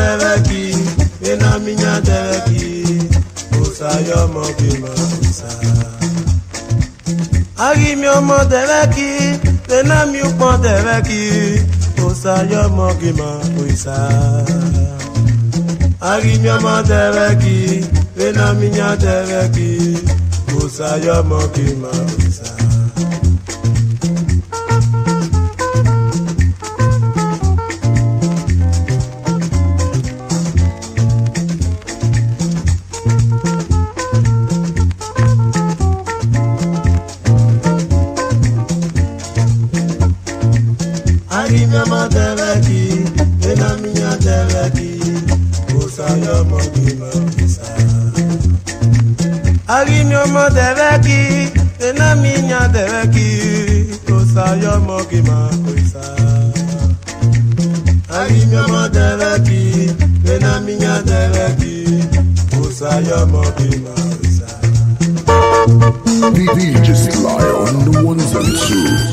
deveki, ena minya deveki, osayo mogima osa. Ari mi omo deveki, ena mi upon deveki, osayo mogima osa. Ari mi omo deveki, ena minya deveki, osayo mogima osa. Ari mi omo deveki, ena minya deveki, osayo mogima osa. Ari mi omo deveki, ena minya deveki, osayo mogima osa. Ari mi omo deveki, ena minya deveki, osayo mogima osa. DJ Sly on the ones and twos.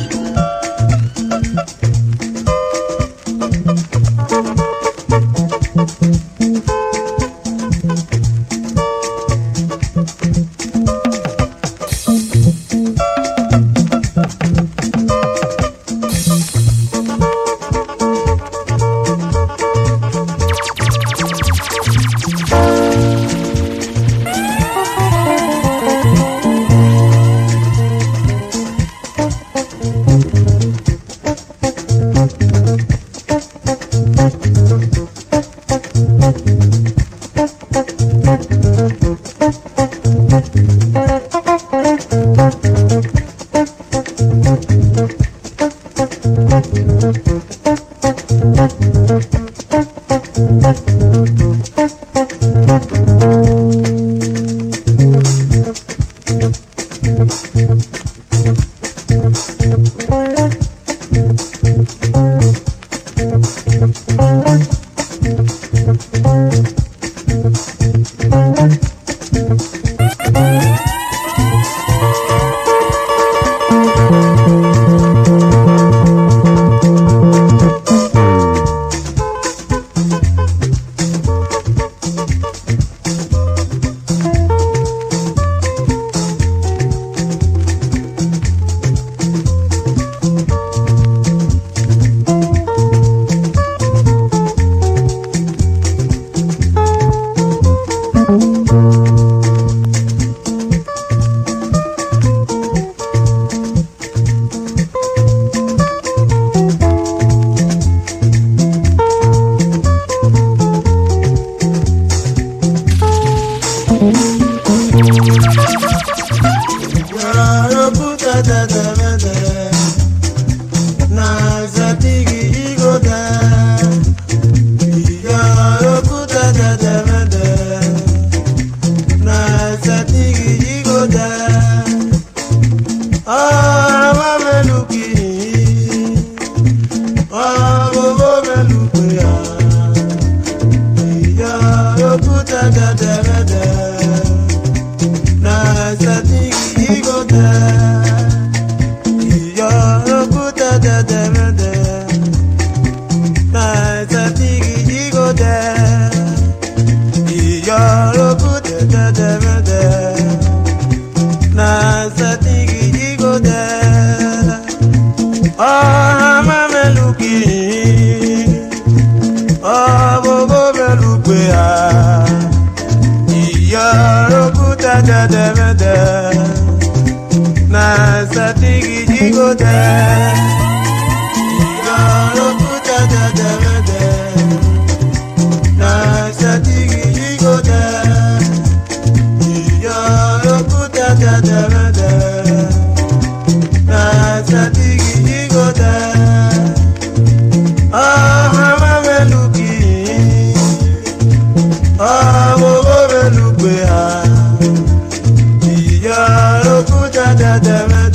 Da da da da.